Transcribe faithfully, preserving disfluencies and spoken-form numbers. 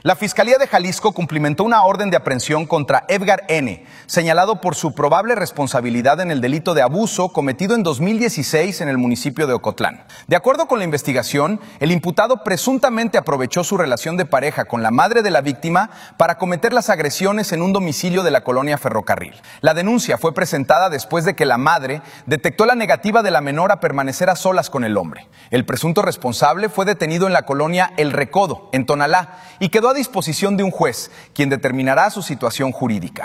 La Fiscalía de Jalisco cumplimentó una orden de aprehensión contra Edgar N., señalado por su probable responsabilidad en el delito de abuso cometido en dos mil dieciséis en el municipio de Ocotlán. De acuerdo con la investigación, el imputado presuntamente aprovechó su relación de pareja con la madre de la víctima para cometer las agresiones en un domicilio de la colonia Ferrocarril. La denuncia fue presentada después de que la madre detectó la negativa de la menor a permanecer a solas con el hombre. El presunto responsable fue detenido en la colonia El Recodo, en Tonalá, y quedó a disposición de un juez, quien determinará su situación jurídica.